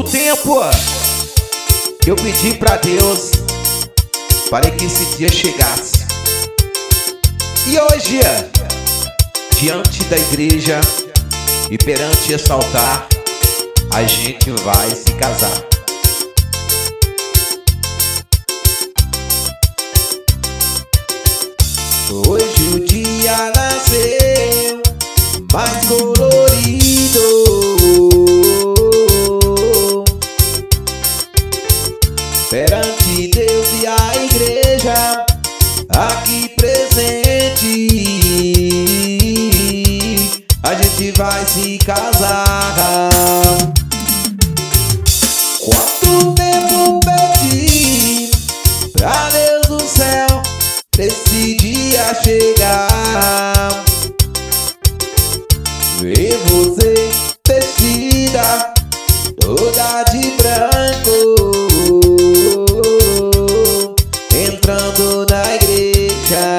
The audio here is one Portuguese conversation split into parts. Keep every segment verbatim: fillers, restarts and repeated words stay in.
tempo eu pedi pra Deus para que esse dia chegasse. E hoje, diante da igreja e perante esse altar, a gente vai se casar. Hoje o dia nasceu mais colorido, perante Deus e a igreja aqui presente, a gente vai se casar. Quanto tempo pedi pra Deus do céu esse dia chegar, ver você vestida toda de branco, entrando na igreja.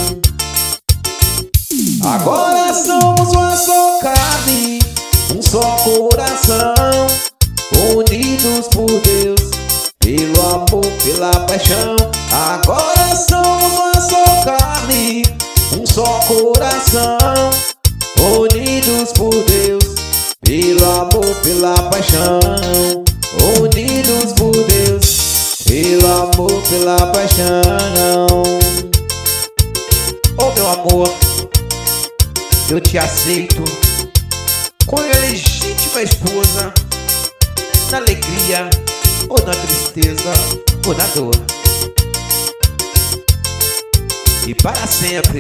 Agora somos uma só carne, um só coração, unidos por Deus, pelo amor, pela paixão. Agora somos uma só carne, um só coração, unidos por Deus, pelo amor, pela paixão. Unidos por Deus, pelo amor, pela paixão. Oh meu amor, eu te aceito como a legítima esposa, na alegria ou na tristeza ou na dor, e para sempre.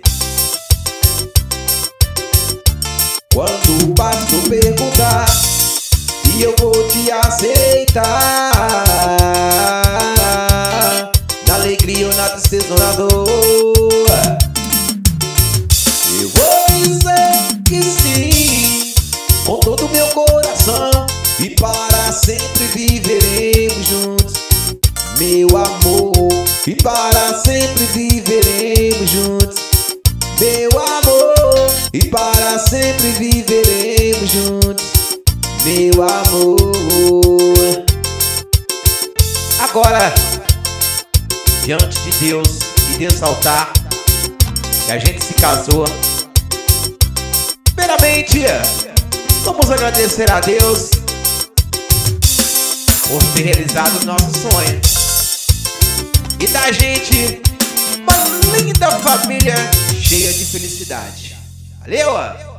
Quando o pastor perguntar, e eu vou te aceitar, na alegria ou na tristeza ou na dor, eu vou dizer que sim, com todo o meu coração, e para sempre viveremos juntos, meu amor. E para sempre viveremos juntos, meu amor. E para sempre viveremos juntos, meu amor. Agora, diante de Deus e desse altar que a gente se casou, primeiramente vamos agradecer a Deus por ter realizado o nosso sonho e da gente uma linda família cheia de felicidade. Valeu!